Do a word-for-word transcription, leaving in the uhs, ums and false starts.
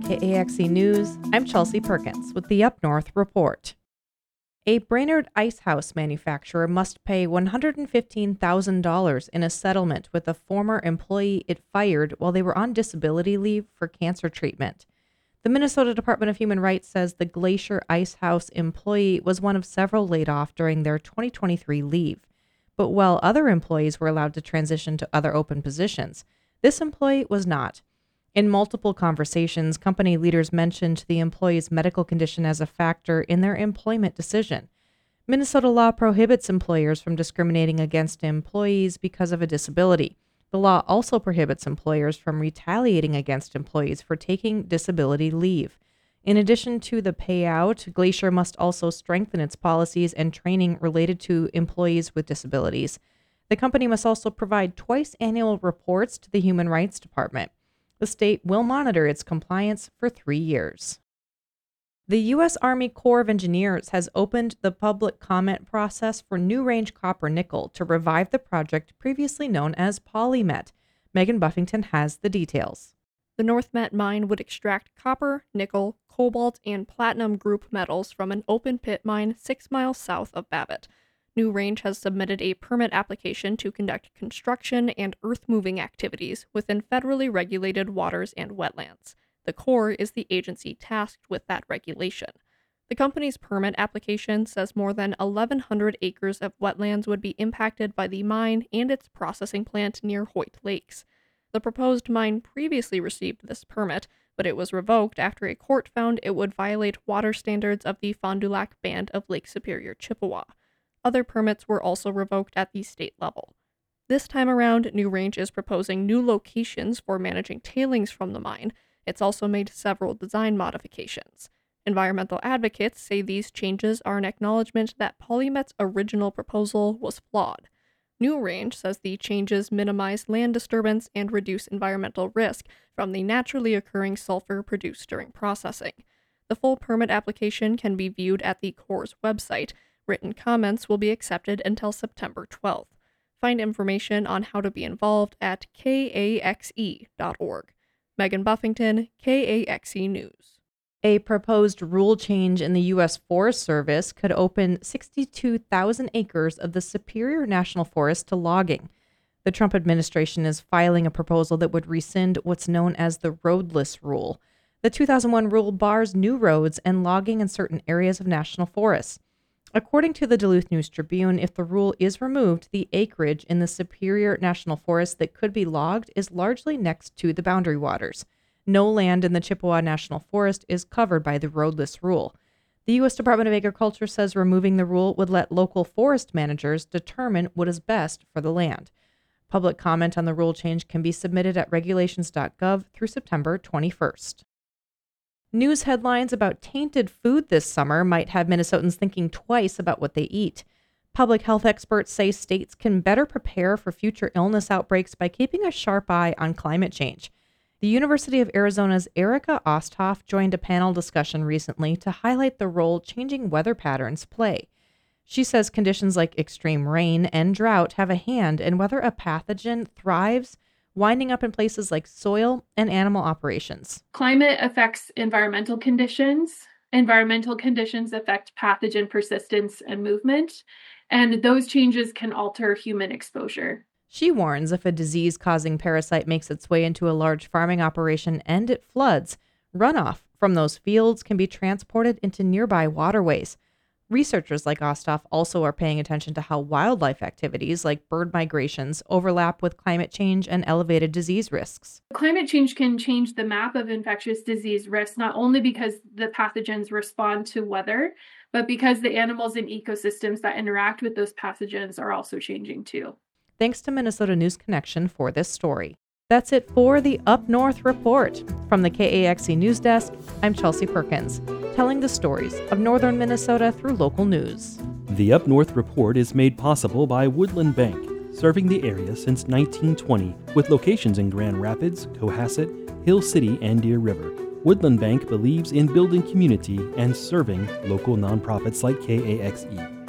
K A X E News, I'm Chelsea Perkins with the Up North Report. A Brainerd Ice House manufacturer must pay one hundred fifteen thousand dollars in a settlement with a former employee it fired while they were on disability leave for cancer treatment. The Minnesota Department of Human Rights says the Glacier Ice House employee was one of several laid off during their twenty twenty-three leave. But while other employees were allowed to transition to other open positions, this employee was not. In multiple conversations, company leaders mentioned the employee's medical condition as a factor in their employment decision. Minnesota law prohibits employers from discriminating against employees because of a disability. The law also prohibits employers from retaliating against employees for taking disability leave. In addition to the payout, Glacier must also strengthen its policies and training related to employees with disabilities. The company must also provide twice annual reports to the Human Rights Department. The state will monitor its compliance for three years. The U S Army Corps of Engineers has opened the public comment process for New Range Copper Nickel to revive the project previously known as PolyMet. Megan Buffington has the details. The NorthMet mine would extract copper, nickel, cobalt, and platinum group metals from an open pit mine six miles south of Babbitt. New Range has submitted a permit application to conduct construction and earth-moving activities within federally regulated waters and wetlands. The Corps is the agency tasked with that regulation. The company's permit application says more than eleven hundred acres of wetlands would be impacted by the mine and its processing plant near Hoyt Lakes. The proposed mine previously received this permit, but it was revoked after a court found it would violate water standards of the Fond du Lac Band of Lake Superior, Chippewa. Other permits were also revoked at the state level. This time around, New Range is proposing new locations for managing tailings from the mine. It's also made several design modifications. Environmental advocates say these changes are an acknowledgement that PolyMet's original proposal was flawed. New Range says the changes minimize land disturbance and reduce environmental risk from the naturally occurring sulfur produced during processing. The full permit application can be viewed at the Corps' website. Written comments will be accepted until September twelfth. Find information on how to be involved at K A X E dot org. Megan Buffington, K A X E News. A proposed rule change in the U S Forest Service could open sixty-two thousand acres of the Superior National Forest to logging. The Trump administration is filing a proposal that would rescind what's known as the roadless rule. The two thousand one rule bars new roads and logging in certain areas of national forests. According to the Duluth News Tribune, if the rule is removed, the acreage in the Superior National Forest that could be logged is largely next to the boundary waters. No land in the Chippewa National Forest is covered by the roadless rule. The U S Department of Agriculture says removing the rule would let local forest managers determine what is best for the land. Public comment on the rule change can be submitted at regulations dot gov through September twenty-first. News headlines about tainted food this summer might have Minnesotans thinking twice about what they eat. Public health experts say states can better prepare for future illness outbreaks by keeping a sharp eye on climate change. The University of Arizona's Erica Osthoff joined a panel discussion recently to highlight the role changing weather patterns play. She says conditions like extreme rain and drought have a hand in whether a pathogen thrives, winding up in places like soil and animal operations. Climate affects environmental conditions. Environmental conditions affect pathogen persistence and movement, and those changes can alter human exposure. She warns if a disease-causing parasite makes its way into a large farming operation and it floods, runoff from those fields can be transported into nearby waterways. Researchers like Osthoff also are paying attention to how wildlife activities like bird migrations overlap with climate change and elevated disease risks. Climate change can change the map of infectious disease risks, not only because the pathogens respond to weather, but because the animals and ecosystems that interact with those pathogens are also changing too. Thanks to Minnesota News Connection for this story. That's it for the Up North Report. From the K A X E News Desk, I'm Chelsea Perkins, telling the stories of northern Minnesota through local news. The Up North Report is made possible by Woodland Bank, serving the area since nineteen twenty, with locations in Grand Rapids, Cohasset, Hill City, and Deer River. Woodland Bank believes in building community and serving local nonprofits like K A X E.